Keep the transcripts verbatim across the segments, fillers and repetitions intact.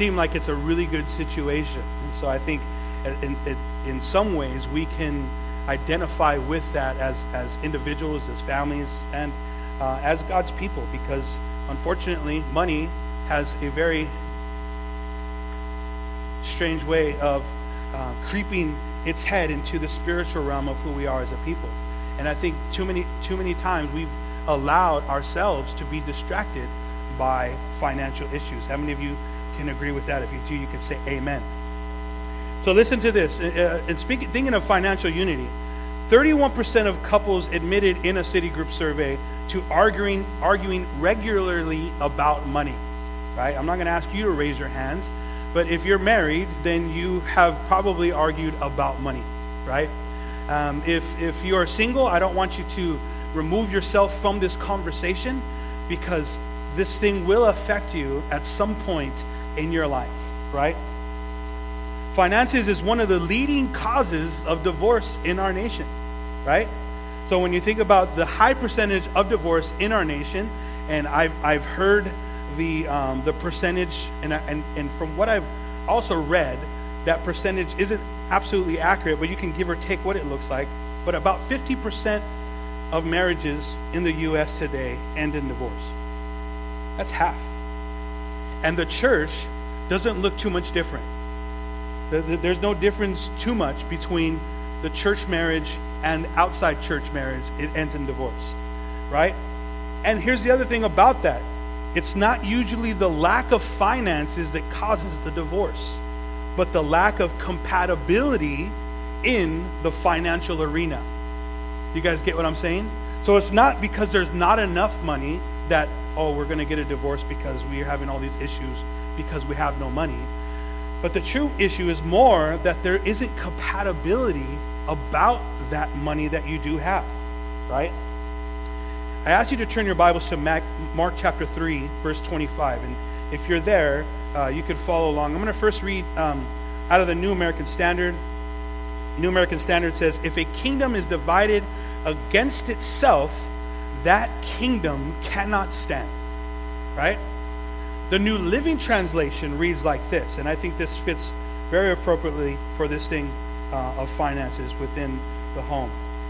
seem like it's a really good situation. And so I think in, in, in some ways we can identify with that as, as individuals, as families, and uh, as God's people, because unfortunately money has a very strange way of uh, creeping its head into the spiritual realm of who we are as a people. And I think too many too many times we've allowed ourselves to be distracted by financial issues. How many of you can agree with that? If you do, you can say amen. So listen to this. Uh, and speaking, thinking of financial unity, thirty-one percent of couples admitted in a Citigroup survey to arguing arguing regularly about money. Right? I'm not going to ask you to raise your hands, but if you're married, then you have probably argued about money, right? Um, if if you're single, I don't want you to remove yourself from this conversation, because this thing will affect you at some point in your life, right? Finances is one of the leading causes of divorce in our nation, right? So when you think about the high percentage of divorce in our nation, and I've I've heard the um, the percentage, and, and and from what I've also read, that percentage isn't absolutely accurate, but you can give or take what it looks like. But about fifty percent of marriages in the U S today end in divorce. That's half. And the church doesn't look too much different. There's no difference too much between the church marriage and outside church marriage. It ends in divorce, right? And here's the other thing about that. It's not usually the lack of finances that causes the divorce, but the lack of compatibility in the financial arena. You guys get what I'm saying? So it's not because there's not enough money that, oh, we're going to get a divorce because we're having all these issues because we have no money. But the true issue is more that there isn't compatibility about that money that you do have, right? I ask you to turn your Bibles to Mark chapter three, verse twenty-five. And if you're there, uh, you could follow along. I'm going to first read um, out of the New American Standard. New American Standard says, if a kingdom is divided against itself, that kingdom cannot stand. Right? The New Living Translation reads like this, and I think this fits very appropriately for this thing uh, of finances within the home.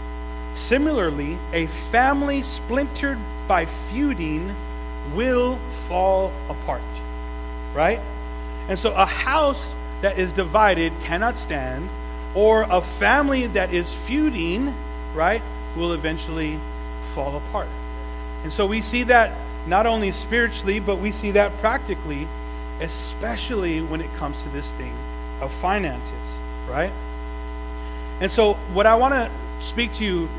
Similarly, a family splintered by feuding will fall apart. Right? And so a house that is divided cannot stand, or a family that is feuding, right, will eventually fall apart. And so we see that not only spiritually, but we see that practically, especially when it comes to this thing of finances, right? And so what I want to speak to you,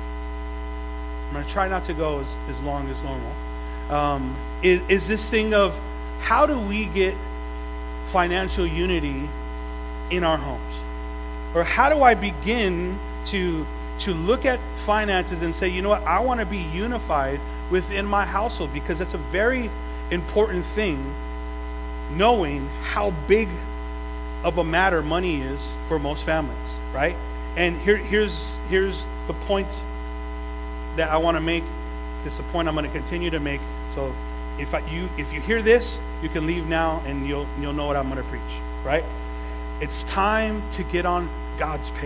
I'm going to try not to go as, as long as normal, um, is, is this thing of how do we get financial unity in our homes? Or how do I begin to to look at finances and say, you know what, I want to be unified within my household, because that's a very important thing, knowing how big of a matter money is for most families, right? And here, here's here's the point that I want to make. This is a point I'm going to continue to make. So if I, you if you hear this, you can leave now and you'll you'll know what I'm going to preach, right? It's time to get on God's page.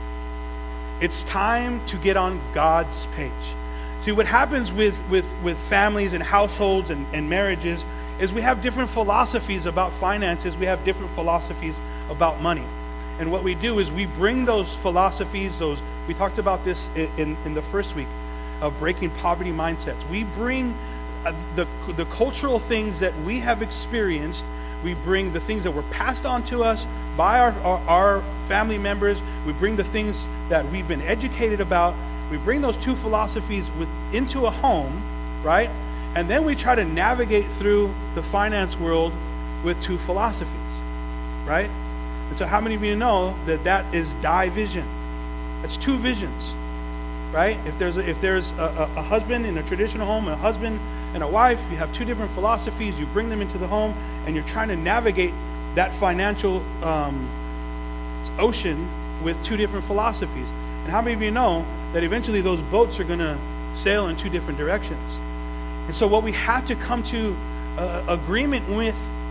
It's time to get on God's page. See, what happens with, with, with families and households and, and marriages is we have different philosophies about finances. We have different philosophies about money. And what we do is we bring those philosophies, those we talked about this in, in, in the first week of breaking poverty mindsets. We bring uh, the, the cultural things that we have experienced. We bring the things that were passed on to us by our, our, our family members. We bring the things that we've been educated about. We bring those two philosophies with, into a home, right? And then we try to navigate through the finance world with two philosophies, right? And so how many of you know that that is division? That's two visions, right? If there's a, if there's a, a, a husband in a traditional home, a husband and a wife, you have two different philosophies, you bring them into the home, and you're trying to navigate that financial um, ocean with two different philosophies. And how many of you know that eventually those boats are going to sail in two different directions? And so what we have to come to uh, agreement with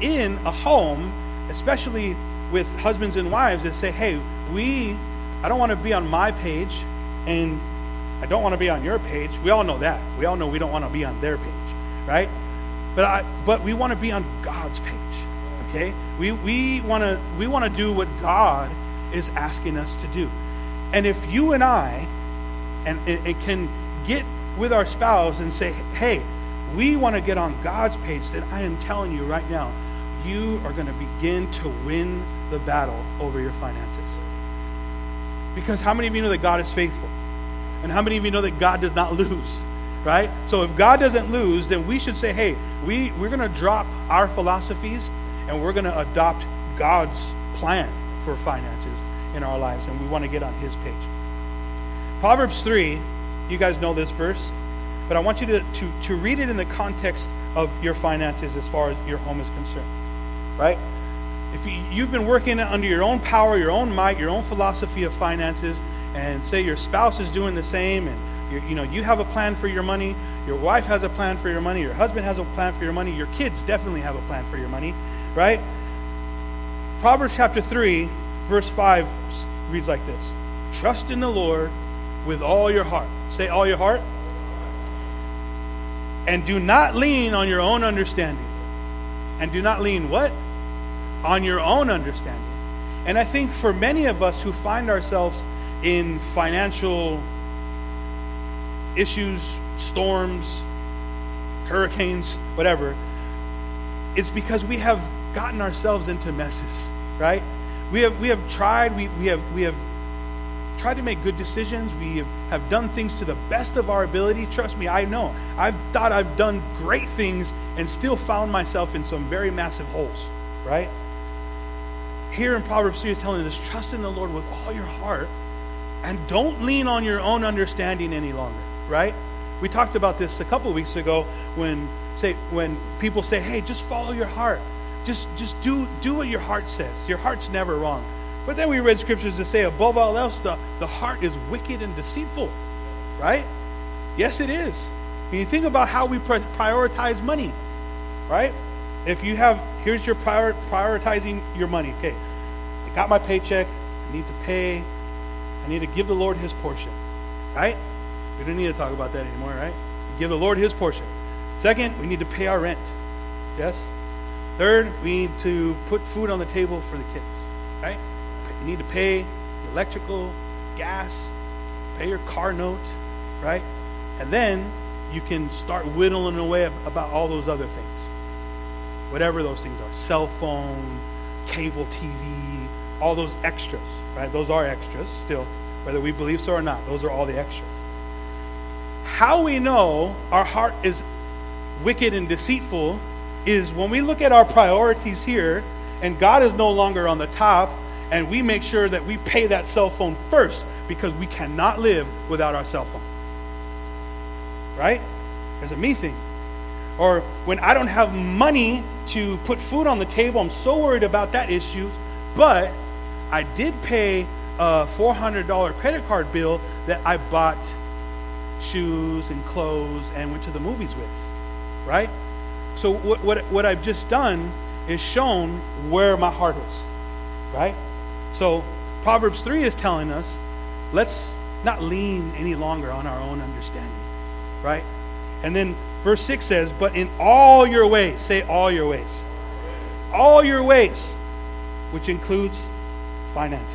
in a home, especially with husbands and wives, that say, hey, we, I don't want to be on my page, and I don't want to be on your page. We all know that. We all know we don't want to be on their page, right? But I, but we want to be on God's page, okay? We we want to we want to do what God is asking us to do. And if you and I, and it, it can get with our spouse and say, hey, we want to get on God's page, then I am telling you right now, you are going to begin to win the battle over your finances. Because how many of you know that God is faithful? And how many of you know that God does not lose? Right? So if God doesn't lose, then we should say, hey, we, we're going to drop our philosophies and we're going to adopt God's plan for finances in our lives. And we want to get on his page. Proverbs three, you guys know this verse, but I want you to, to, to read it in the context of your finances as far as your home is concerned. Right? If you, you've been working under your own power, your own might, your own philosophy of finances, and say your spouse is doing the same, and you're, you know you have a plan for your money, your wife has a plan for your money, your husband has a plan for your money, your kids definitely have a plan for your money, right? Proverbs chapter three, verse five reads like this: trust in the Lord with all your heart. Say all your heart. And do not lean on your own understanding. And do not lean what? On your own understanding. And I think for many of us who find ourselves in financial issues, storms, hurricanes, whatever, it's because we have gotten ourselves into messes, right? We have we have tried, we, we have we have tried to make good decisions. We have, have done things to the best of our ability. Trust me, I know. I've thought I've done great things and still found myself in some very massive holes, right? Here in Proverbs three is telling us, trust in the Lord with all your heart and don't lean on your own understanding any longer, right? We talked about this a couple of weeks ago when say when people say, hey, just follow your heart. Just just do do what your heart says. Your heart's never wrong. But then we read scriptures that say, above all else, the, the heart is wicked and deceitful, right? Yes, it is. When you think about how we prioritize money, right? If you have, here's your prior, prioritizing your money. Okay, I got my paycheck. I need to pay. I need to give the Lord his portion, right? We don't need to talk about that anymore, right? Give the Lord his portion. Second, we need to pay our rent. Yes? Third, we need to put food on the table for the kids, right? You need to pay your electrical, gas, pay your car note, right? And then you can start whittling away about all those other things. Whatever those things are. Cell phone, cable T V, all those extras, right? Those are extras still, whether we believe so or not. Those are all the extras. How we know our heart is wicked and deceitful is when we look at our priorities here and God is no longer on the top, and we make sure that we pay that cell phone first because we cannot live without our cell phone. Right? There's a me thing. Or when I don't have money to put food on the table, I'm so worried about that issue, but I did pay a four hundred dollars credit card bill that I bought shoes and clothes and went to the movies with. Right? So what, what, what I've just done is shown where my heart is. Right? So Proverbs three is telling us, let's not lean any longer on our own understanding, right? And then verse six says, but in all your ways, say all your ways, all your ways, which includes finances.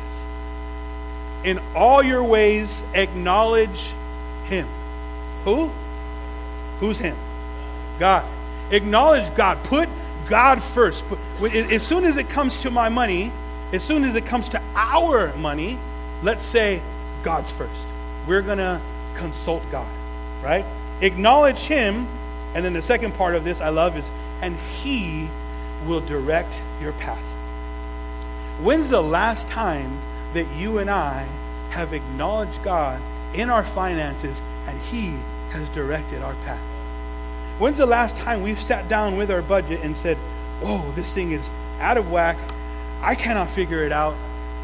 In all your ways, acknowledge him. Who? Who's him? God. Acknowledge God. Put God first. As soon as it comes to my money, as soon as it comes to our money, let's say God's first. We're going to consult God, right? Acknowledge him, and then the second part of this I love is, and he will direct your path. When's the last time that you and I have acknowledged God in our finances and he has directed our path? When's the last time we've sat down with our budget and said, whoa, this thing is out of whack. I cannot figure it out.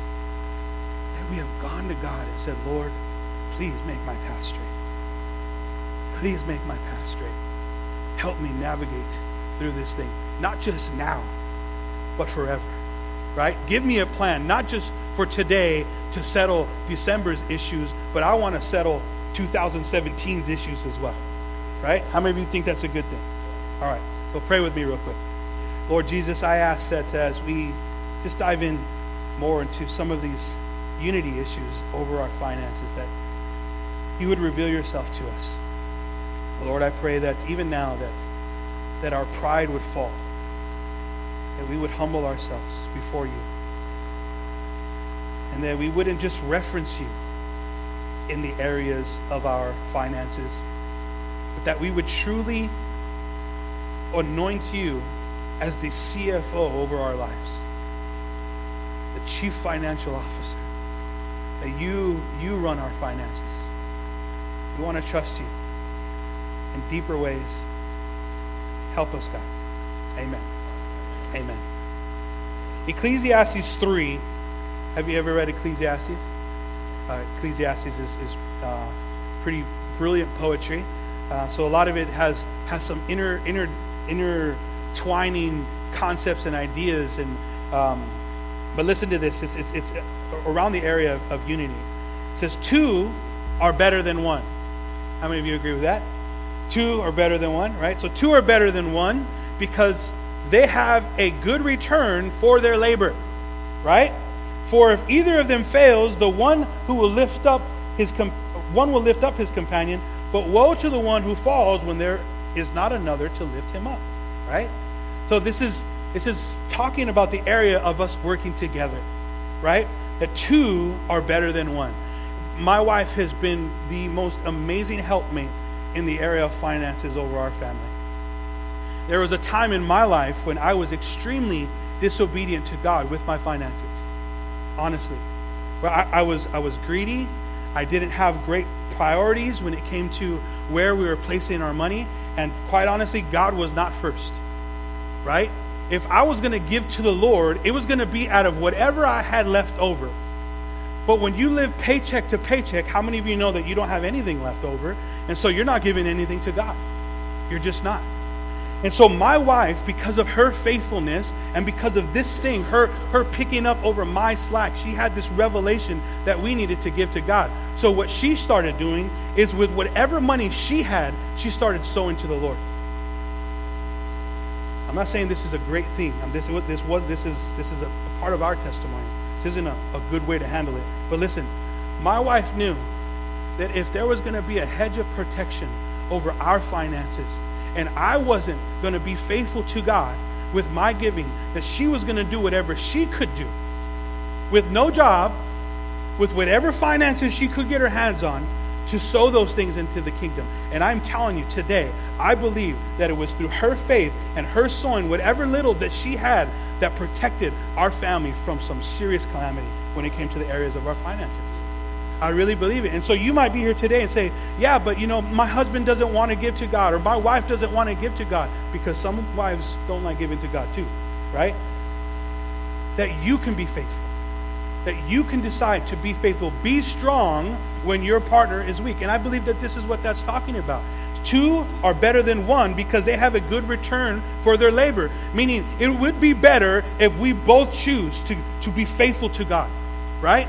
And we have gone to God and said, Lord, please make my path straight. Please make my path straight. Help me navigate through this thing. Not just now, but forever, right? Give me a plan, not just for today to settle December's issues, but I want to settle two thousand seventeen's issues as well, right? How many of you think that's a good thing? All right, so pray with me real quick. Lord Jesus, I ask that as we just dive in more into some of these unity issues over our finances, that you would reveal yourself to us. Lord, I pray that even now that that our pride would fall, that we would humble ourselves before you, and that we wouldn't just reference you in the areas of our finances, but that we would truly anoint you as the C F O over our lives, the chief financial officer, that you you run our finances. We want to trust you in deeper ways. Help us, God. Amen. Amen. Ecclesiastes three. Have you ever read Ecclesiastes? Uh, Ecclesiastes is, is uh, pretty brilliant poetry. Uh, so a lot of it has has some inner inner intertwining concepts and ideas. And um, but listen to this. It's, it's it's around the area of, of unity. It says two are better than one. How many of you agree with that? Two are better than one, right? So two are better than one because they have a good return for their labor, right? For if either of them fails, the one who will lift up his com- one will lift up his companion, but woe to the one who falls when there is not another to lift him up, right? So this is this is talking about the area of us working together, right? That two are better than one. My wife has been the most amazing helpmate in the area of finances over our family. There was a time in my life when I was extremely disobedient to God with my finances. Honestly, but I, I was I was greedy. I didn't have great priorities when it came to where we were placing our money, and quite honestly, God was not first. Right? If I was going to give to the Lord, it was going to be out of whatever I had left over. But when you live paycheck to paycheck, how many of you know that you don't have anything left over, and so you're not giving anything to God? You're just not. And so my wife, because of her faithfulness and because of this thing, her, her picking up over my slack, she had this revelation that we needed to give to God. So what she started doing is with whatever money she had, she started sowing to the Lord. I'm not saying this is a great thing. Um, this, this, was, this is, this is a, a part of our testimony. This isn't a, a good way to handle it. But listen, my wife knew that if there was going to be a hedge of protection over our finances, and I wasn't going to be faithful to God with my giving, that she was going to do whatever she could do with no job, with whatever finances she could get her hands on, to sow those things into the kingdom. And I'm telling you today, I believe that it was through her faith and her sowing whatever little that she had that protected our family from some serious calamity when it came to the areas of our finances. I really believe it. And so you might be here today and say, yeah, but you know, my husband doesn't want to give to God, or my wife doesn't want to give to God, because some wives don't like giving to God too, right? That you can be faithful. That you can decide to be faithful. Be strong when your partner is weak. And I believe that this is what that's talking about. Two are better than one because they have a good return for their labor. Meaning, it would be better if we both choose to, to be faithful to God, right?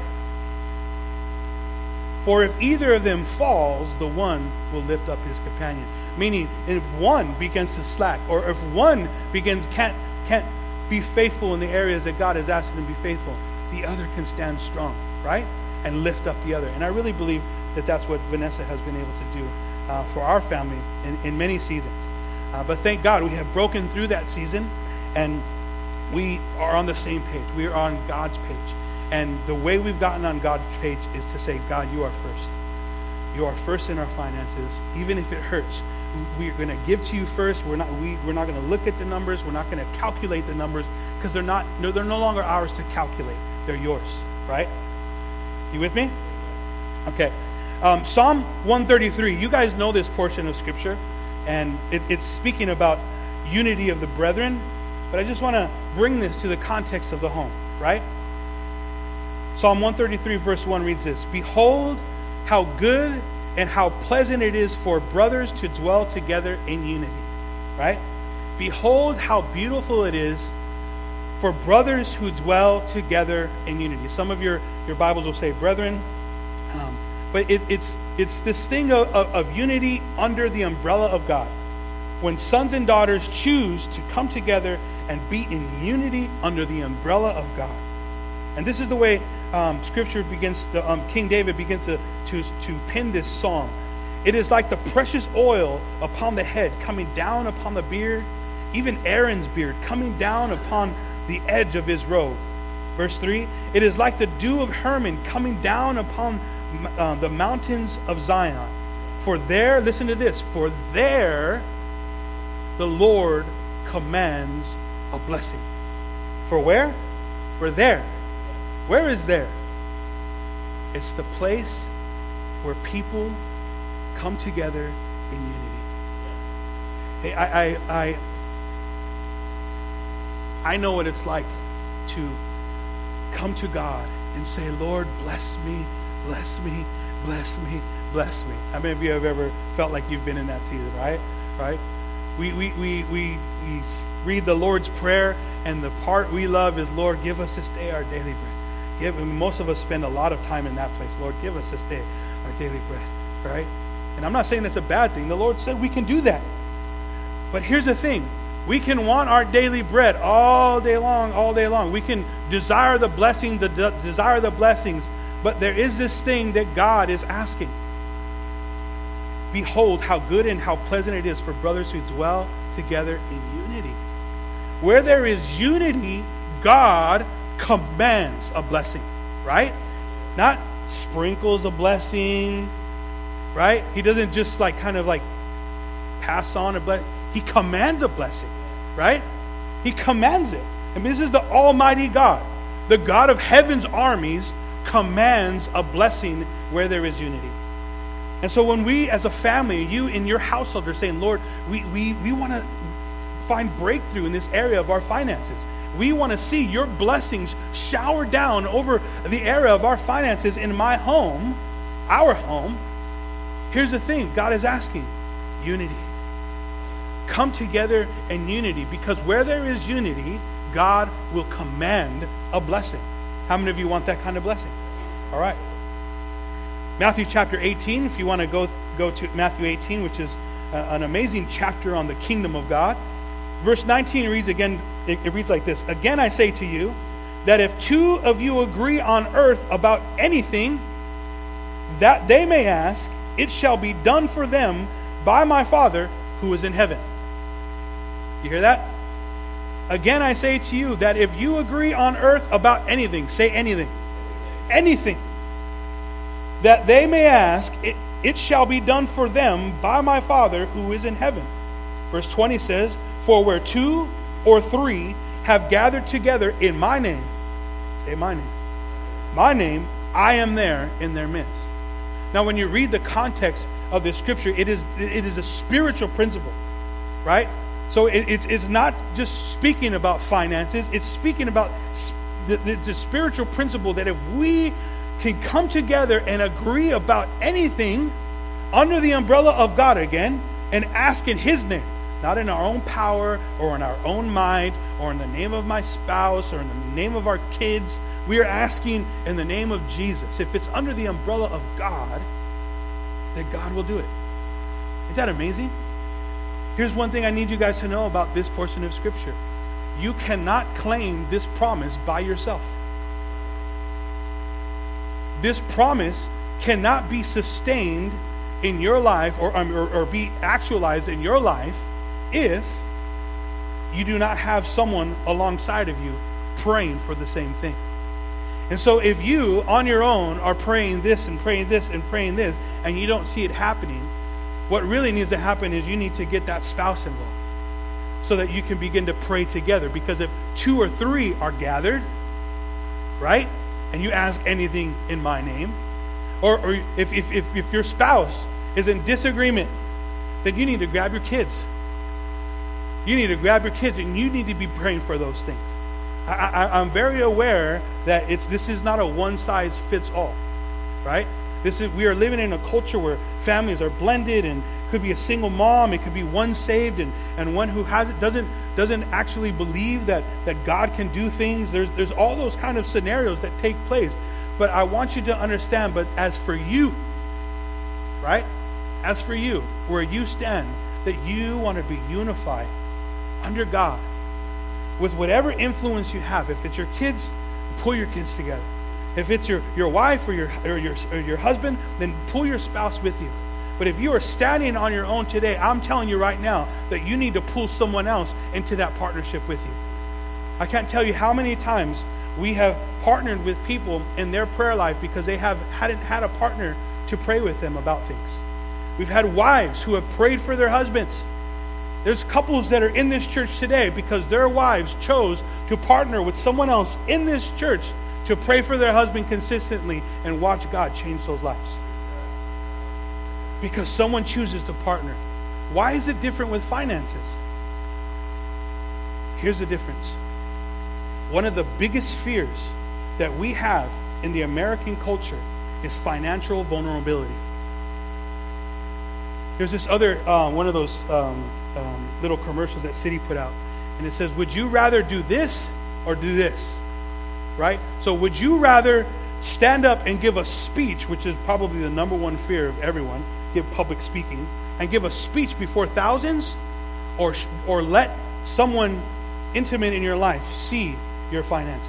For if either of them falls, the one will lift up his companion. Meaning, if one begins to slack, or if one begins can't can't be faithful in the areas that God has asked them to be faithful, the other can stand strong, right? And lift up the other. And I really believe that that's what Vanessa has been able to do uh, for our family in, in many seasons. Uh, but thank God we have broken through that season, and we are on the same page. We are on God's page. And the way we've gotten on God's page is to say, God, you are first. You are first in our finances, even if it hurts. We're going to give to you first. We're not. We, we're not going to look at the numbers. We're not going to calculate the numbers, because they're not. No, they're no longer ours to calculate. They're yours, right? You with me? Okay. Um, Psalm one thirty-three. You guys know this portion of Scripture, and it, it's speaking about unity of the brethren. But I just want to bring this to the context of the home, right? Psalm one thirty-three verse one reads this: Behold, how good and how pleasant it is for brothers to dwell together in unity. Right? Behold, how beautiful it is for brothers who dwell together in unity. Some of your, your Bibles will say brethren, um, but it, it's it's this thing of, of, of unity under the umbrella of God. When sons and daughters choose to come together and be in unity under the umbrella of God. And this is the way um, Scripture begins, the, um, King David begins to, to, to pen this song. It is like the precious oil upon the head coming down upon the beard, even Aaron's beard coming down upon the edge of his robe. Verse three, it is like the dew of Hermon coming down upon uh, the mountains of Zion. For there, listen to this, for there the Lord commands a blessing. For where? For there. Where is there? It's the place where people come together in unity. Hey, I, I, I, I know what it's like to come to God and say, Lord, bless me, bless me, bless me, bless me. How many of you have ever felt like you've been in that season, right? Right? We, we, we, we, we read the Lord's Prayer, and the part we love is, Lord, give us this day our daily bread. Give, and most of us spend a lot of time in that place. Lord, give us this day our daily bread, right? And I'm not saying that's a bad thing. The Lord said we can do that. But here's the thing. We can want our daily bread all day long, all day long. We can desire the blessings, the de- desire the blessings. But there is this thing that God is asking. Behold, how good and how pleasant it is for brothers who dwell together in unity. Where there is unity, God commands a blessing, right? Not sprinkles a blessing, right? He doesn't just like kind of like pass on a blessing. He commands a blessing, right? He commands it. And this is the Almighty God. The God of heaven's armies commands a blessing where there is unity. And so when we as a family, you in your household are saying, Lord, we, we, we want to find breakthrough in this area of our finances. We want to see your blessings shower down over the area of our finances in my home, our home. Here's the thing. God is asking, unity. Come together in unity, because where there is unity, God will command a blessing. How many of you want that kind of blessing? All right. Matthew chapter eighteen, if you want to go, go to Matthew eighteen, which is uh, an amazing chapter on the kingdom of God. Verse nineteen reads again, it, it reads like this. Again, I say to you that if two of you agree on earth about anything that they may ask, it shall be done for them by my Father who is in heaven. You hear that? Again, I say to you that if you agree on earth about anything, say anything, anything that they may ask, it, it shall be done for them by my Father who is in heaven. Verse twenty says, for where two or three have gathered together in my name, say my name, my name, I am there in their midst. Now, when you read the context of the scripture, it is it is a spiritual principle, right? So it, it's it's not just speaking about finances; it's speaking about the, the, the spiritual principle that if we can come together and agree about anything under the umbrella of God again, and ask in His name, not in our own power or in our own mind or in the name of my spouse or in the name of our kids. We are asking in the name of Jesus. If it's under the umbrella of God, then God will do it. Isn't that amazing? Here's one thing I need you guys to know about this portion of Scripture. You cannot claim this promise by yourself. This promise cannot be sustained in your life or, or, or be actualized in your life if you do not have someone alongside of you praying for the same thing. And so if you, on your own, are praying this and praying this and praying this, and you don't see it happening, what really needs to happen is you need to get that spouse involved so that you can begin to pray together. Because if two or three are gathered, right, and you ask anything in my name, or, or if, if, if, if your spouse is in disagreement, then you need to grab your kids. You need to grab your kids and you need to be praying for those things. I, I, I'm very aware that it's this is not a one-size-fits-all, right? This is we are living in a culture where families are blended, and could be a single mom, it could be one saved and, and one who has it doesn't doesn't actually believe that, that God can do things. There's, there's all those kind of scenarios that take place. But I want you to understand, but as for you, right? As for you, where you stand, that you want to be unified under God with whatever influence you have. If it's your kids, pull your kids together. If it's your, your wife or your, or your or your husband, then pull your spouse with you. But if you are standing on your own today, I'm telling you right now that you need to pull someone else into that partnership with you. I can't tell you how many times we have partnered with people in their prayer life because they have hadn't had a partner to pray with them about things. We've had wives who have prayed for their husbands. There's couples that are in this church today because their wives chose to partner with someone else in this church to pray for their husband consistently and watch God change those lives. Because someone chooses to partner. Why is it different with finances? Here's the difference. One of the biggest fears that we have in the American culture is financial vulnerability. There's this other, uh, one of those um, um, little commercials that Citi put out. And it says, would you rather do this or do this? Right? So would you rather stand up and give a speech, which is probably the number one fear of everyone, give public speaking, and give a speech before thousands, or or let someone intimate in your life see your finances?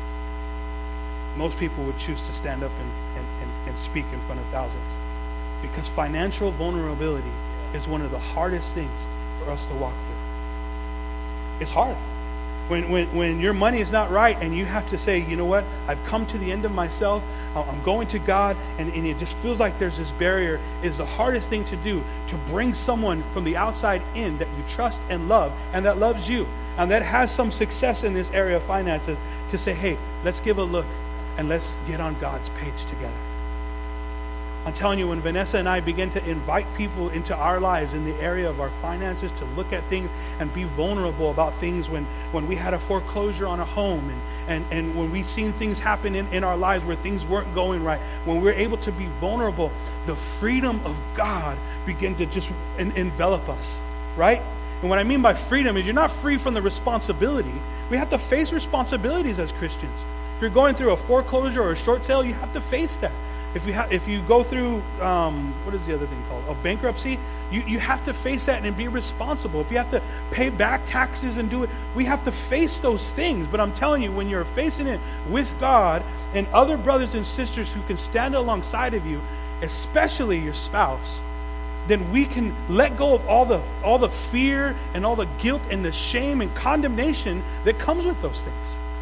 Most people would choose to stand up and, and, and, and speak in front of thousands. Because financial vulnerability is one of the hardest things for us to walk through. It's hard. When, when, when your money is not right and you have to say, you know what, I've come to the end of myself, I'm going to God, and, and it just feels like there's this barrier, is the hardest thing to do, to bring someone from the outside in that you trust and love, and that loves you, and that has some success in this area of finances, to say, hey, let's give a look, and let's get on God's page together. I'm telling you, when Vanessa and I begin to invite people into our lives in the area of our finances to look at things and be vulnerable about things, when, when we had a foreclosure on a home, and, and, and when we've seen things happen in, in our lives where things weren't going right, when we're able to be vulnerable, the freedom of God begin to just en- envelop us, right? And what I mean by freedom is you're not free from the responsibility. We have to face responsibilities as Christians. If you're going through a foreclosure or a short sale, you have to face that. If you ha- if you go through, um, what is the other thing called? A bankruptcy, you, you have to face that and be responsible. If you have to pay back taxes and do it, we have to face those things. But I'm telling you, when you're facing it with God and other brothers and sisters who can stand alongside of you, especially your spouse, then we can let go of all the all the fear and all the guilt and the shame and condemnation that comes with those things.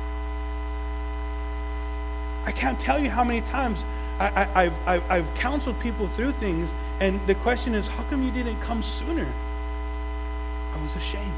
I can't tell you how many times I, I, I've, I've, I've counseled people through things, and the question is, how come you didn't come sooner? I was ashamed.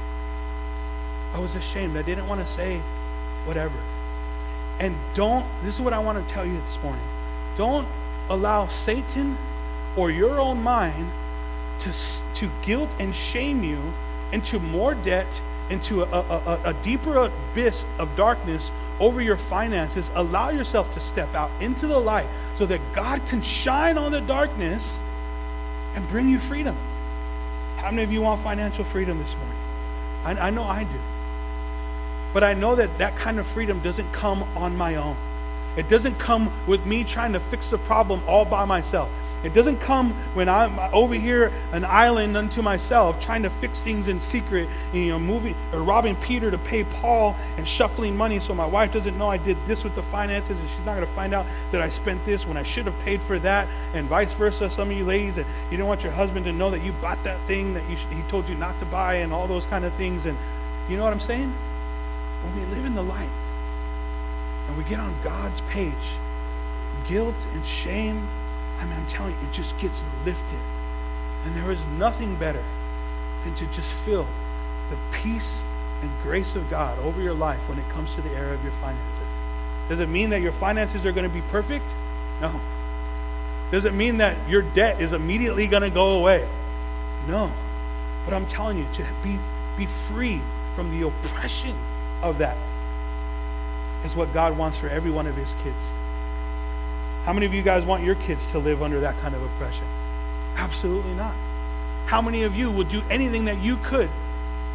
I was ashamed. I didn't want to say whatever. And don't, this is what I want to tell you this morning. Don't allow Satan or your own mind to, to guilt and shame you into more debt, into a, a, a deeper abyss of darkness over your finances. Allow yourself to step out into the light so that God can shine on the darkness and bring you freedom. How many of you want financial freedom this morning? I, I know I do. But I know that that kind of freedom doesn't come on my own. It doesn't come with me trying to fix the problem all by myself. It doesn't come when I'm over here an island unto myself trying to fix things in secret, you know, moving or robbing Peter to pay Paul and shuffling money so my wife doesn't know I did this with the finances, and she's not going to find out that I spent this when I should have paid for that, and vice versa. Some of you ladies, that you don't want your husband to know that you bought that thing that you should, he told you not to buy, and all those kind of things. And you know what I'm saying? When we live in the light and we get on God's page, guilt and shame, I mean, I'm telling you, it just gets lifted. And there is nothing better than to just feel the peace and grace of God over your life when it comes to the area of your finances. Does it mean that your finances are going to be perfect? No. Does it mean that your debt is immediately going to go away? No. But I'm telling you, to be, be free from the oppression of that is what God wants for every one of his kids. How many of you guys want your kids to live under that kind of oppression? Absolutely not. How many of you would do anything that you could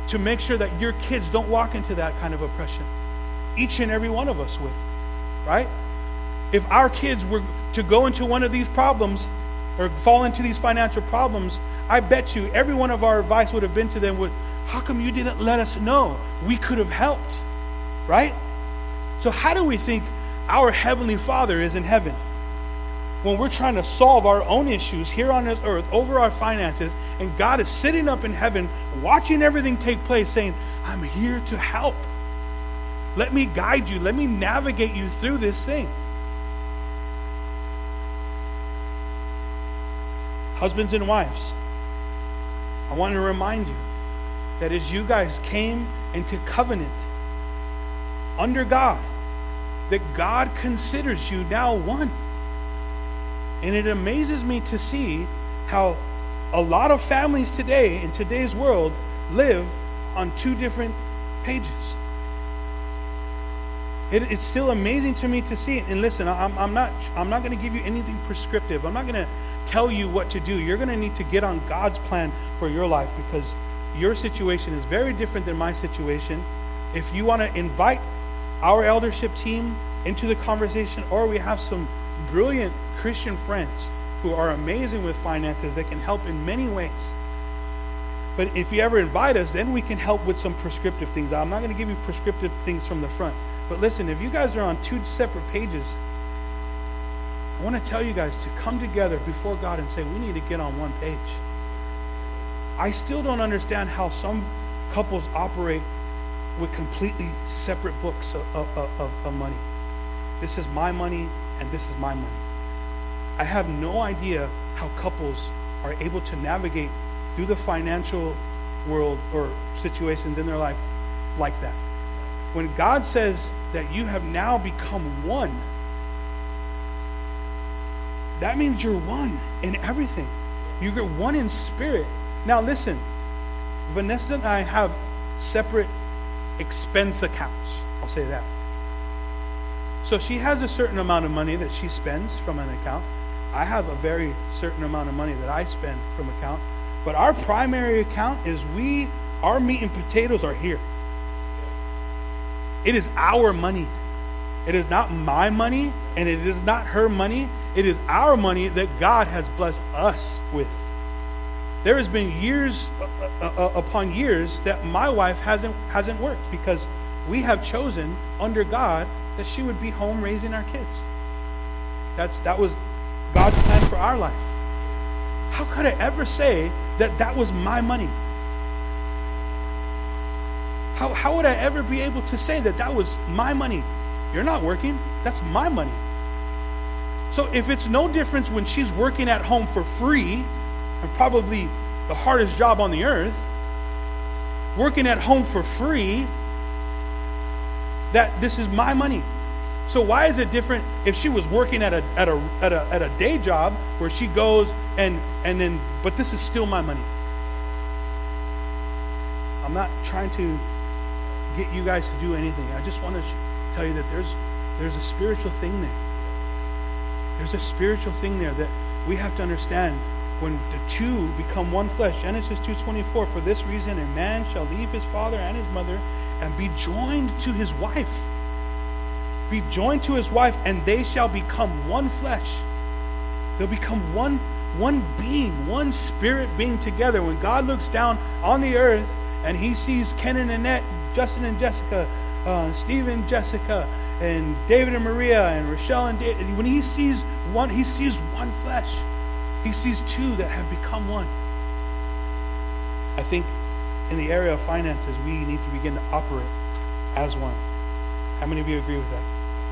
to make sure that your kids don't walk into that kind of oppression. Each and every one of us would, right? If our kids were to go into one of these problems or fall into these financial problems, I bet you every one of our advice would have been to them, would, how come you didn't let us know? We could have helped, right? So how do we think our Heavenly Father is in heaven when we're trying to solve our own issues here on this earth over our finances, and God is sitting up in heaven watching everything take place saying, I'm here to help. Let me guide you. Let me navigate you through this thing. Husbands and wives, I want to remind you that as you guys came into covenant under God, that God considers you now one. And it amazes me to see how a lot of families today, in today's world, live on two different pages. It, it's still amazing to me to see it. And listen, I'm, I'm not I'm not going to give you anything prescriptive. I'm not going to tell you what to do. You're going to need to get on God's plan for your life, because your situation is very different than my situation. If you want to invite our eldership team into the conversation, or we have some brilliant Christian friends who are amazing with finances that can help in many ways. But if you ever invite us, then we can help with some prescriptive things. I'm not going to give you prescriptive things from the front. But listen, if you guys are on two separate pages, I want to tell you guys to come together before God and say, we need to get on one page. I still don't understand how some couples operate with completely separate books of, of, of, of money. This is my money and this is my money. I have no idea how couples are able to navigate through the financial world or situations in their life like that. When God says that you have now become one, that means you're one in everything. You're one in spirit. Now listen, Vanessa and I have separate expense accounts. I'll say that. So she has a certain amount of money that she spends from an account. I have a very certain amount of money that I spend from account. But our primary account is we, our meat and potatoes are here. It is our money. It is not my money, and it is not her money. It is our money that God has blessed us with. There has been years uh, uh, upon years that my wife hasn't hasn't worked, because we have chosen under God that she would be home raising our kids. That's that was God's plan for our life. How could I ever say that that was my money? How how would I ever be able to say that that was my money? You're not working. That's my money. So if it's no difference when she's working at home for free, and probably the hardest job on the earth, working at home for free, that this is my money. So why is it different if she was working at a at a at a at a day job where she goes and and then but this is still my money? I'm not trying to get you guys to do anything. I just want to tell you that there's there's a spiritual thing there. There's a spiritual thing there that we have to understand. When the two become one flesh, Genesis two twenty-four, for this reason a man shall leave his father and his mother and be joined to his wife. Be joined to his wife, and they shall become one flesh. They'll become one, one being, one spirit being together. When God looks down on the earth and he sees Ken and Annette, Justin and Jessica, uh, Stephen and Jessica, and David and Maria, and Rochelle and David, when he sees one, he sees one flesh. He sees two that have become one. I think in the area of finances, we need to begin to operate as one. How many of you agree with that?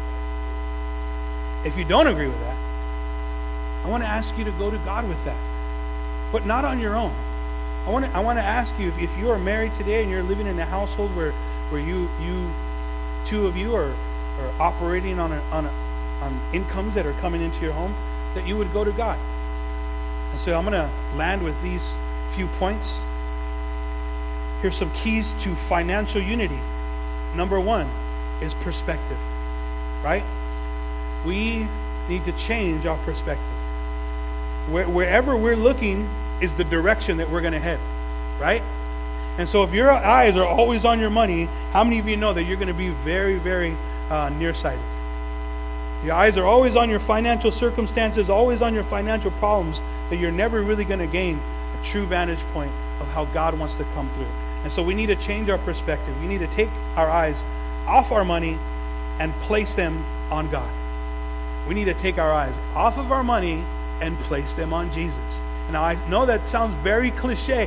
If you don't agree with that, I want to ask you to go to God with that. But not on your own. I want to, I want to ask you, if, if you are married today and you're living in a household where, where you, you, two of you are, are operating on, a, on, a, on incomes that are coming into your home, that you would go to God. And so I'm going to land with these few points. Here's some keys to financial unity. Number one is perspective, right? We need to change our perspective. Where, wherever we're looking is the direction that we're going to head, right? And so if your eyes are always on your money, how many of you know that you're going to be very, very uh, nearsighted? Your eyes are always on your financial circumstances, always on your financial problems, that you're never really going to gain a true vantage point of how God wants to come through. And so we need to change our perspective. We need to take our eyes off our money and place them on God. We need to take our eyes off of our money and place them on Jesus. And now I know that sounds very cliche,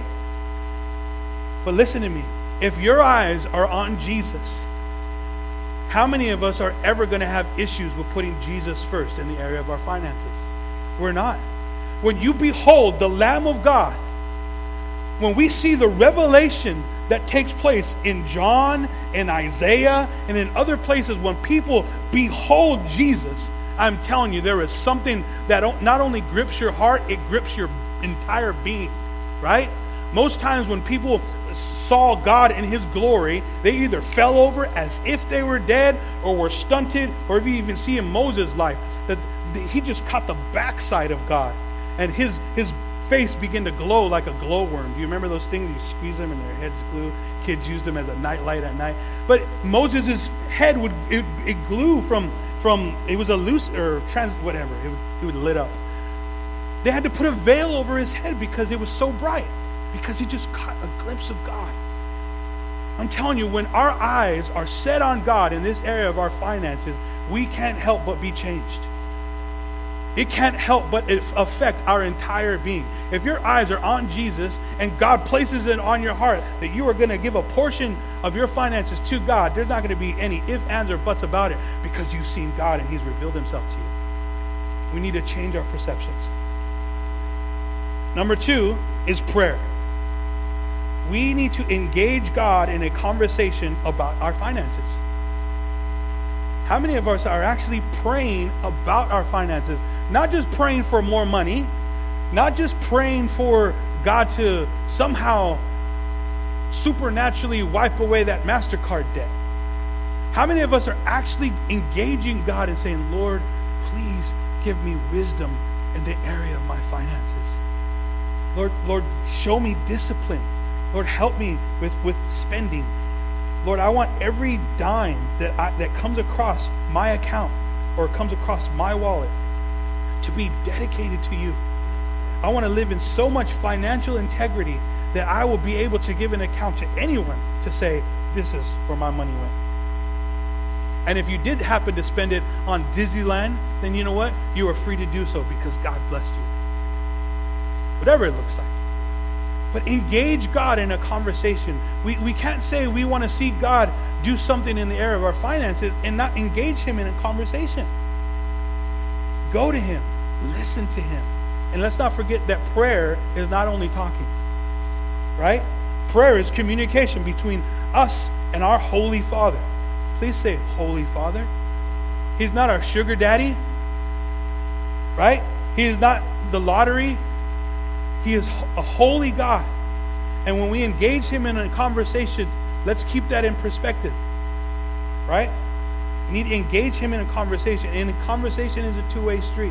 but listen to me. If your eyes are on Jesus, how many of us are ever going to have issues with putting Jesus first in the area of our finances? We're not. When you behold the Lamb of God, when we see the revelation that takes place in John, in Isaiah, and in other places, when people behold Jesus, I'm telling you, there is something that not only grips your heart, it grips your entire being, right? Most times when people saw God in His glory, they either fell over as if they were dead or were stunted, or if you even see in Moses' life, that he just caught the backside of God, and his his face began to glow like a glowworm. Do you remember those things? You squeeze them and their heads glue. Kids used them as a night light at night. But Moses' head would it, it glue from from it was a loose or trans whatever. It would, it would lit up. They had to put a veil over his head because it was so bright, because he just caught a glimpse of God. I'm telling you, when our eyes are set on God in this area of our finances, we can't help but be changed. It can't help but affect our entire being. If your eyes are on Jesus and God places it on your heart that you are going to give a portion of your finances to God, there's not going to be any ifs, ands, or buts about it, because you've seen God and He's revealed Himself to you. We need to change our perceptions. Number two is prayer. We need to engage God in a conversation about our finances. How many of us are actually praying about our finances? Not just praying for more money, not just praying for God to somehow supernaturally wipe away that MasterCard debt. How many of us are actually engaging God and saying, Lord, please give me wisdom in the area of my finances. Lord, Lord, show me discipline. Lord, help me with, with spending. Lord, I want every dime that I, that comes across my account or comes across my wallet to be dedicated to you. I want to live in so much financial integrity that I will be able to give an account to anyone to say, this is where my money went. And if you did happen to spend it on Disneyland, then you know what? You are free to do so because God blessed you. Whatever it looks like. But engage God in a conversation. We, we can't say we want to see God do something in the area of our finances and not engage Him in a conversation. Go to Him. Listen to Him. And let's not forget that prayer is not only talking. Right? Prayer is communication between us and our Holy Father. Please say, Holy Father. He's not our sugar daddy. Right? He is not the lottery. He is a holy God. And when we engage Him in a conversation, let's keep that in perspective. Right? We need to engage Him in a conversation. And a conversation is a two-way street.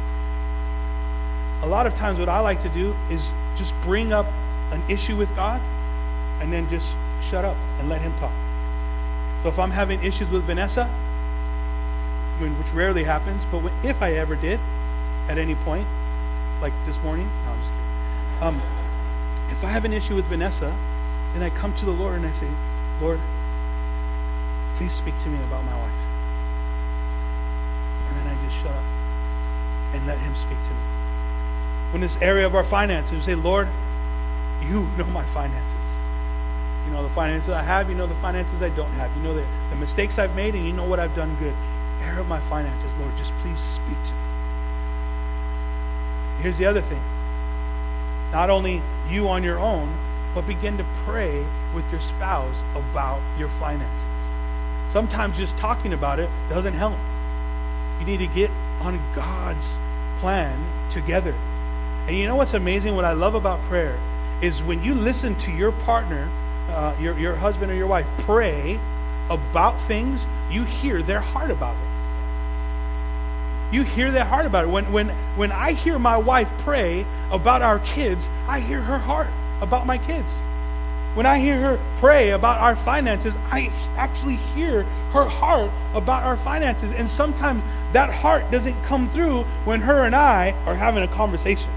A lot of times what I like to do is just bring up an issue with God and then just shut up and let Him talk. So if I'm having issues with Vanessa, which rarely happens, but if I ever did at any point, like this morning, no, I'm just kidding. Um, if I have an issue with Vanessa, then I come to the Lord and I say, Lord, please speak to me about my wife. And then I just shut up and let Him speak to me. When this area of our finances, we say, Lord, you know my finances. You know the finances I have, you know the finances I don't have. You know the, the mistakes I've made, and you know what I've done good. Area of my finances, Lord, just please speak to me. Here's the other thing. Not only you on your own, but begin to pray with your spouse about your finances. Sometimes just talking about it doesn't help. You need to get on God's plan together. And you know what's amazing? What I love about prayer is when you listen to your partner, uh, your, your husband or your wife, pray about things, you hear their heart about it. You hear their heart about it. When, when, when I hear my wife pray about our kids, I hear her heart about my kids. When I hear her pray about our finances, I actually hear her heart about our finances. And sometimes that heart doesn't come through when her and I are having a conversation.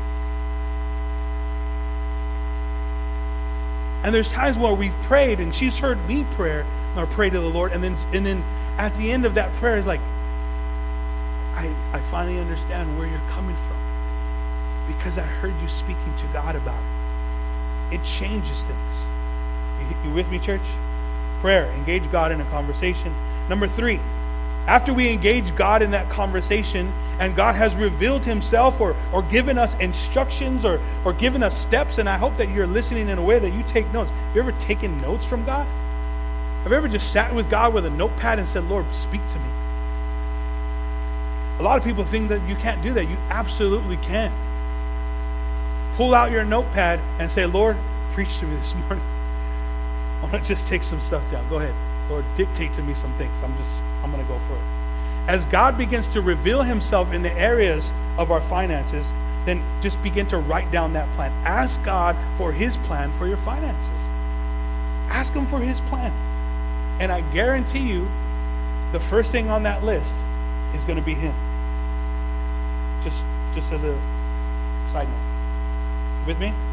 And there's times where we've prayed and she's heard me pray or pray to the Lord, and then and then at the end of that prayer is like, I, I finally understand where you're coming from, because I heard you speaking to God about it. It changes things. You, you with me, church? Prayer. Engage God in a conversation. Number three, after we engage God in that conversation and God has revealed himself or, or given us instructions or, or given us steps, and I hope that you're listening in a way that you take notes. Have you ever taken notes from God? Have you ever just sat with God with a notepad and said, Lord, speak to me? A lot of people think that you can't do that. You absolutely can. Pull out your notepad and say, Lord, preach to me this morning. I want to just take some stuff down. Go ahead. Lord, dictate to me some things. I'm just, I'm going to go for it. As God begins to reveal himself in the areas of our finances, then just begin to write down that plan. Ask God for his plan for your finances. Ask him for his plan. And I guarantee you, the first thing on that list is going to be him. Just, just as a side note. With me?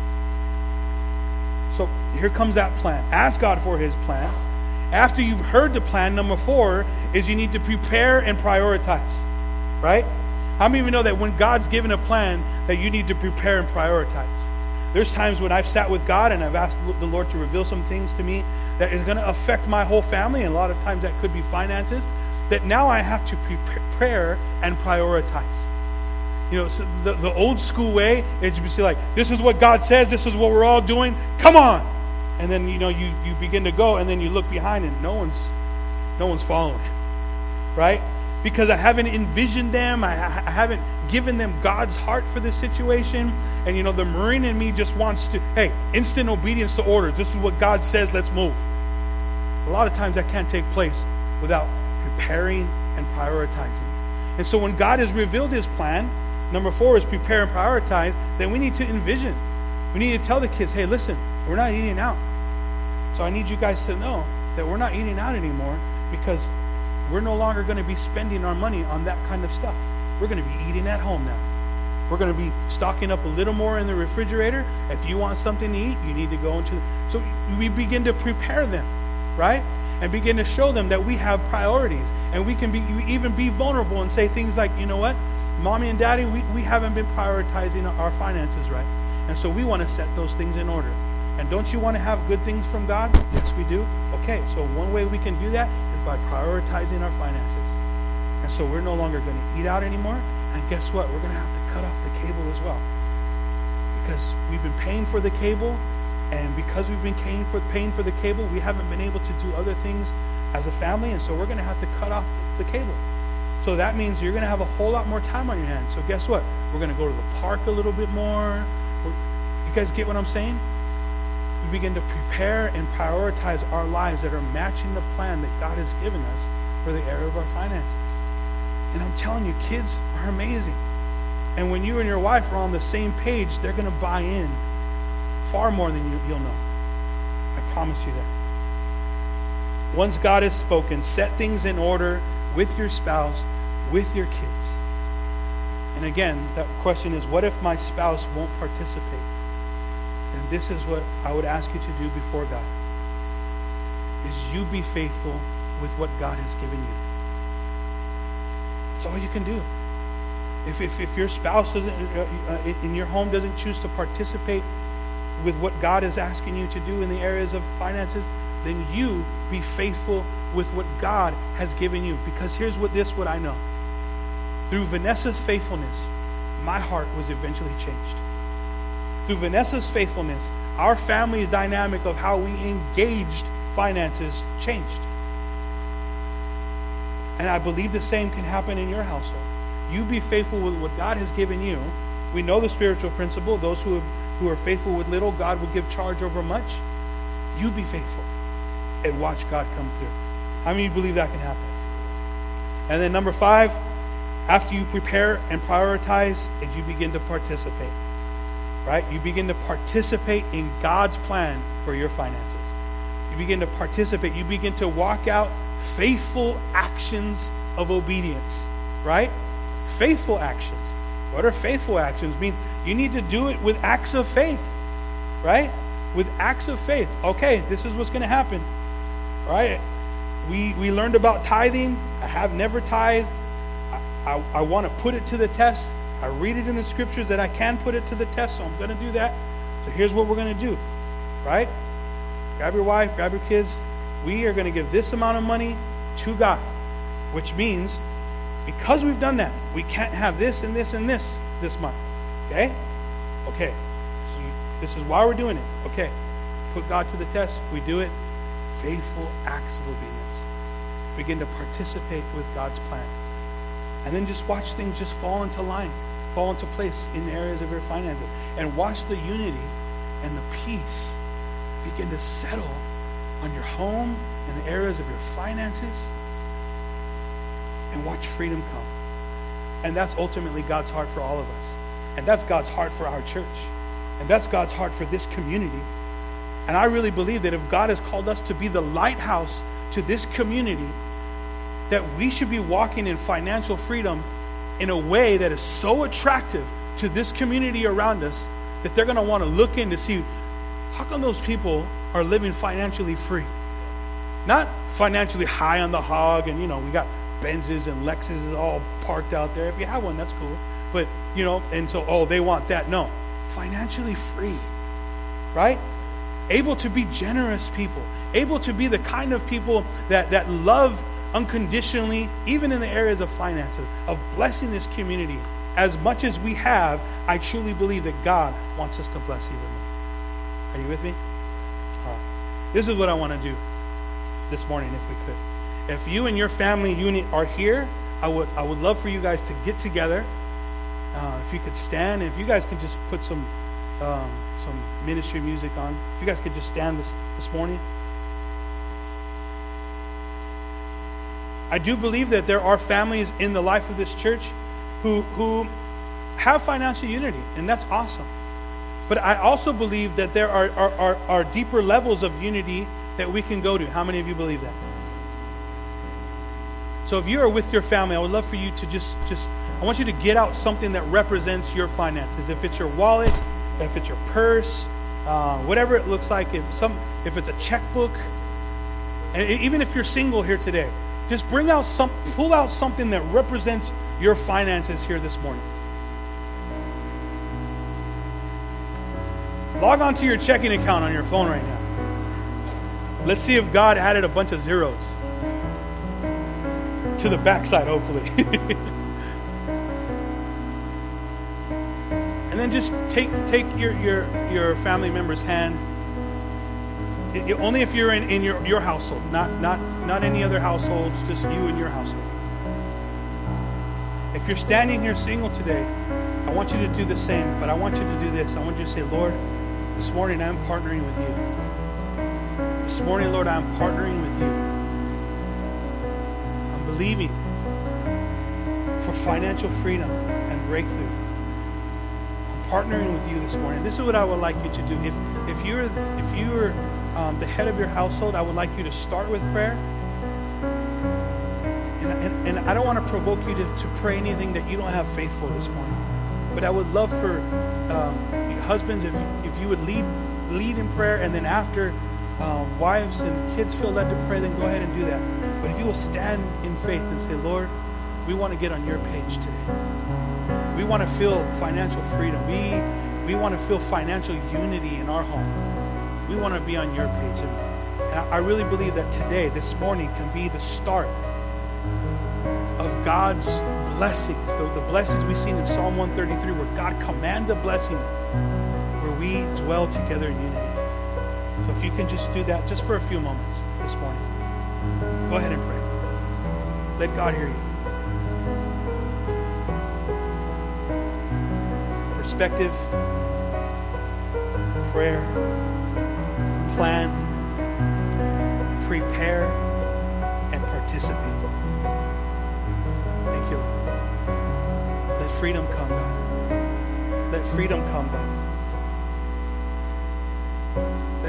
So here comes that plan. Ask God for his plan. After you've heard the plan, number four is you need to prepare and prioritize. Right? How many of you know that when God's given a plan, that you need to prepare and prioritize? There's times when I've sat with God and I've asked the Lord to reveal some things to me that is going to affect my whole family, and a lot of times that could be finances, that now I have to prepare and prioritize. You know, so the, the old school way is to be like, this is what God says, this is what we're all doing, come on! And then, you know, you, you begin to go, and then you look behind and no one's no one's following. Right? Because I haven't envisioned them, I, I haven't given them God's heart for the situation. And you know, the Marine in me just wants to, hey, instant obedience to orders. This is what God says, let's move. A lot of times that can't take place without preparing and prioritizing. And so when God has revealed his plan, number four is prepare and prioritize, then we need to envision. We need to tell the kids, hey, listen, we're not eating out. So I need you guys to know that we're not eating out anymore, because we're no longer going to be spending our money on that kind of stuff. We're going to be eating at home now. We're going to be stocking up a little more in the refrigerator. If you want something to eat, you need to go into... So we begin to prepare them, right? And begin to show them that we have priorities. And we can be even be vulnerable and say things like, you know what? Mommy and Daddy, we, we haven't been prioritizing our finances right. And so we want to set those things in order. And don't you want to have good things from God? Yes, we do. Okay, so one way we can do that is by prioritizing our finances. And so we're no longer going to eat out anymore. And guess what? We're going to have to cut off the cable as well. Because we've been paying for the cable, and because we've been paying for, paying for the cable, we haven't been able to do other things as a family, and so we're going to have to cut off the cable. So that means you're going to have a whole lot more time on your hands. So guess what? We're going to go to the park a little bit more. We're, you guys get what I'm saying? We begin to prepare and prioritize our lives that are matching the plan that God has given us for the area of our finances. And I'm telling you, kids are amazing. And when you and your wife are on the same page, they're going to buy in far more than you, you'll know. I promise you that. Once God has spoken, set things in order with your spouse, with your kids. And again, that question is, what if my spouse won't participate? And this is what I would ask you to do before God. Is you be faithful with what God has given you. That's all you can do. If, if, if your spouse doesn't, uh, in your home doesn't choose to participate with what God is asking you to do in the areas of finances, then you be faithful with what God has given you. Because here's what this what I know. Through Vanessa's faithfulness, my heart was eventually changed. Through Vanessa's faithfulness, our family dynamic of how we engaged finances changed. And I believe the same can happen in your household. You be faithful with what God has given you. We know the spiritual principle. Those who, have, who are faithful with little, God will give charge over much. You be faithful and watch God come through. How many of you believe that can happen? And then number five, after you prepare and prioritize, is you begin to participate. right? You begin to participate in God's plan for your finances. You begin to participate. You begin to walk out faithful actions of obedience, right? Faithful actions. What are faithful actions? I mean, you need to do it with acts of faith, right? With acts of faith. Okay, this is what's going to happen, right? We we learned about tithing. I have never tithed. I, I, I want to put it to the test. I read it in the scriptures that I can put it to the test, so I'm going to do that. So here's what we're going to do, right? Grab your wife, grab your kids. We are going to give this amount of money to God, which means because we've done that, we can't have this and this and this this month. Okay? Okay. So you, this is why we're doing it. Okay. Put God to the test. We do it. Faithful acts of obedience. Begin to participate with God's plan. And then just watch things just fall into line, fall into place in the areas of your finances. And watch the unity and the peace begin to settle on your home and the areas of your finances. And watch freedom come. And that's ultimately God's heart for all of us. And that's God's heart for our church. And that's God's heart for this community. And I really believe that if God has called us to be the lighthouse to this community, that we should be walking in financial freedom in a way that is so attractive to this community around us that they're going to want to look in to see, how come those people are living financially free? Not financially high on the hog and, you know, we got Benzes and Lexuses all parked out there. If you have one, that's cool. But, you know, and so, oh, they want that. No. Financially free. Right? Able to be generous people. Able to be the kind of people that, that love unconditionally, even in the areas of finances, of blessing this community. As much as we have, I truly believe that God wants us to bless even more. Are you with me? All right. This is what I want to do this morning, if we could. If you and your family unit are here, I would I would love for you guys to get together. Uh, if you could stand, and if you guys could just put some um, some ministry music on. If you guys could just stand this, this morning. I do believe that there are families in the life of this church who who have financial unity, and that's awesome. But I also believe that there are, are, are, are deeper levels of unity that we can go to. How many of you believe that? So if you are with your family, I would love for you to just, just, I want you to get out something that represents your finances. If it's your wallet, if it's your purse, uh, whatever it looks like, if some, if it's a checkbook, and even if you're single here today, just bring out some, pull out something that represents your finances here this morning. Log on to your checking account on your phone right now. Let's see if God added a bunch of zeros to the backside, hopefully. And then just take take your your, your family member's hand. It, it, only if you're in, in your, your household, not, not, not any other households, just you and your household. If you're standing here single today, I want you to do the same, but I want you to do this. I want you to say, Lord, this morning I'm partnering with you. This morning, Lord, I'm partnering with you. I'm believing for financial freedom and breakthrough. I'm partnering with you this morning. This is what I would like you to do. If if you're if you're um, the head of your household, I would like you to start with prayer. And, and, and I don't want to provoke you to, to pray anything that you don't have faith for this morning. But I would love for um, husbands, if if you would lead lead in prayer, and then after um, wives and kids feel led to pray, then go ahead and do that. But if you will stand in faith and say, Lord, we want to get on your page today. We want to feel financial freedom. We we want to feel financial unity in our home. We want to be on your page. And I, I really believe that today, this morning, can be the start of God's blessings, the, the blessings we've seen in Psalm one thirty-three, where God commands a blessing, where we dwell together in unity. So if you can just do that just for a few moments this morning, go ahead and pray. Let God hear you. Perspective, prayer, plan, prepare, and participate. Thank you, Lord. Let freedom come, God. Let freedom come, God.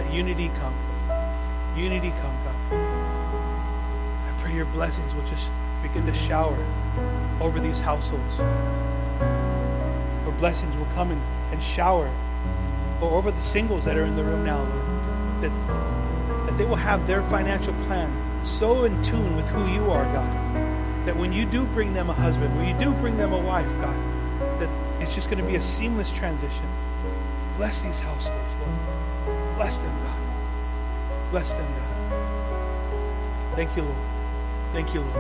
unity come. Unity come, God. I pray your blessings will just begin to shower over these households. Your blessings will come and, and shower or over the singles that are in the room now, Lord. That, that they will have their financial plan so in tune with who you are, God. That when you do bring them a husband, when you do bring them a wife, God, that it's just going to be a seamless transition. Bless these households, Lord. Bless them, God. Bless them, God. Thank you, Lord. Thank you, Lord.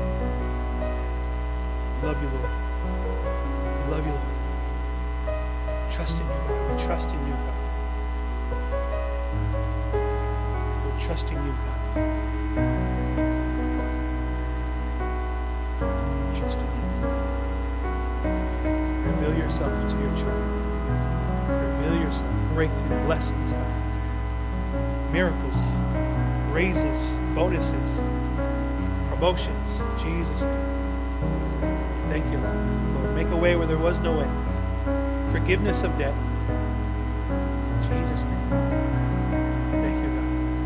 Love you, Lord. We love you, Lord. Trust in you, God. We trust in you, God. We're trusting you, God. Trusting you. Reveal yourself to your children. Reveal yourself. Breakthrough, blessings, God. Miracles, raises, bonuses, promotions. In Jesus' name. Thank you, Lord. Lord, make a way where there was no way. Forgiveness of debt. In Jesus' name. Thank you,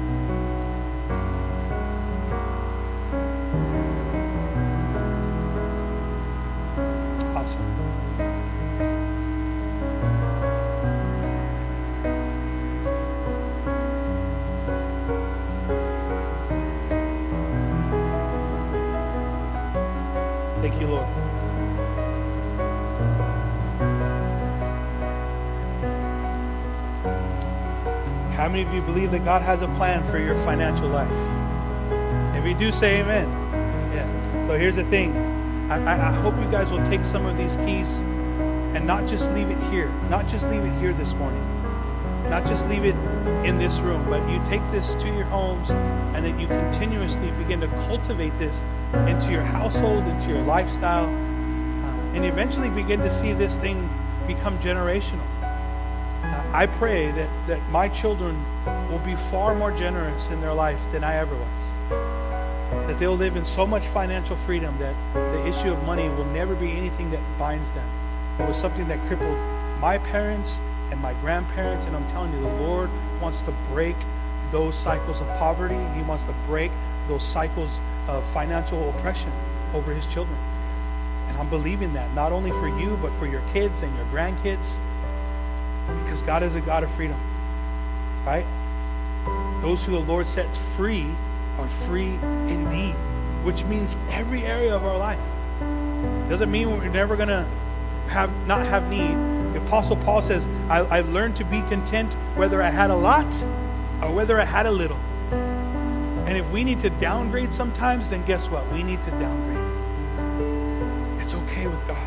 God. Awesome. Thank you, Lord. How many of you believe that God has a plan for your financial life? If you do, say amen. Yeah. So here's the thing. I, I, I hope you guys will take some of these keys and not just leave it here. Not just leave it here this morning. Not just leave it in this room, but you take this to your homes and that you continuously begin to cultivate this into your household, into your lifestyle, uh, and eventually begin to see this thing become generational. Uh, I pray that, that my children will be far more generous in their life than I ever was. That they'll live in so much financial freedom that the issue of money will never be anything that binds them. It was something that crippled my parents and my grandparents, and I'm telling you, the Lord wants to break those cycles of poverty. He wants to break those cycles of financial oppression over his children. And I'm believing that, not only for you, but for your kids and your grandkids, because God is a God of freedom, right? Those who the Lord sets free are free indeed, which means every area of our life. Doesn't mean we're never going to have not have need. The Apostle Paul says, I, I've learned to be content whether I had a lot or whether I had a little. And if we need to downgrade sometimes, then guess what? We need to downgrade. It's okay with God.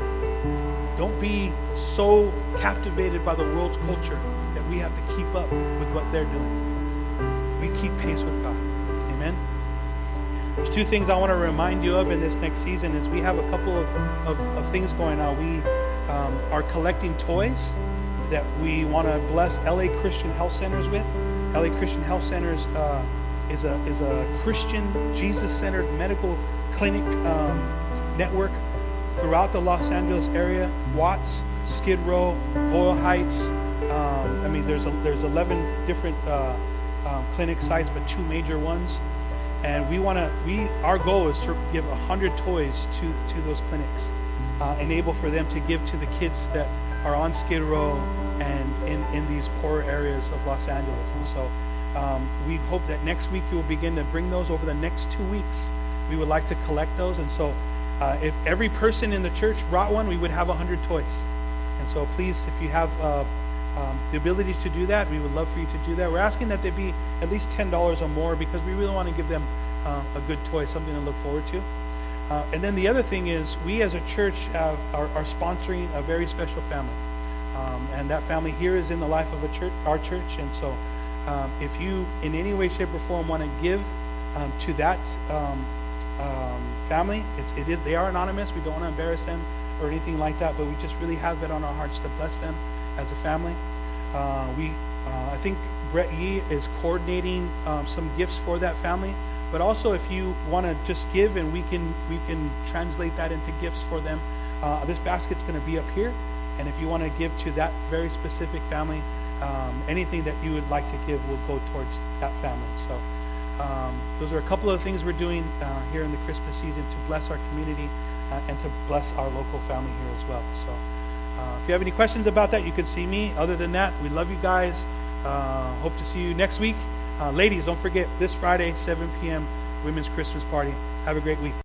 Don't be so captivated by the world's culture that we have to keep up with what they're doing. We keep pace with God. Amen? There's two things I want to remind you of in this next season is we have a couple of, of, of things going on. We um, are collecting toys that we want to bless L A Christian Health Centers with. L A Christian Health Centers uh, is a is a Christian, Jesus-centered medical clinic um, network throughout the Los Angeles area. Watts, Skid Row, Boyle Heights. Um, I mean, there's a, there's eleven different uh, um, clinic sites, but two major ones. And we want to. We our goal is to give a hundred toys to to those clinics, uh, enable for them to give to the kids that are on Skid Row and in in these poor areas of Los Angeles. And so. Um, we hope that next week you will begin to bring those over the next two weeks. We would like to collect those. And so uh, if every person in the church brought one, we would have one hundred toys. And so please, if you have uh, um, the ability to do that, we would love for you to do that. We're asking that they be at least ten dollars or more because we really want to give them uh, a good toy, something to look forward to. Uh, and then the other thing is we as a church have, are, are sponsoring a very special family. Um, and that family here is in the life of a church, our church. And so Um, if you, in any way, shape, or form, want to give um, to that um, um, family, it's, it is. They are anonymous. We don't want to embarrass them or anything like that, but we just really have it on our hearts to bless them as a family. Uh, we, uh, I think Brett Yee is coordinating um, some gifts for that family, but also if you want to just give and we can we can translate that into gifts for them. Uh, this basket's going to be up here, and if you want to give to that very specific family, um, anything that you would like to give will go towards that family. So um, those are a couple of things we're doing uh, here in the Christmas season to bless our community uh, and to bless our local family here as well. So uh, if you have any questions about that, you can see me. Other than that, we love you guys. Uh, hope to see you next week. Uh, ladies, don't forget, this Friday, seven p.m., Women's Christmas Party. Have a great week.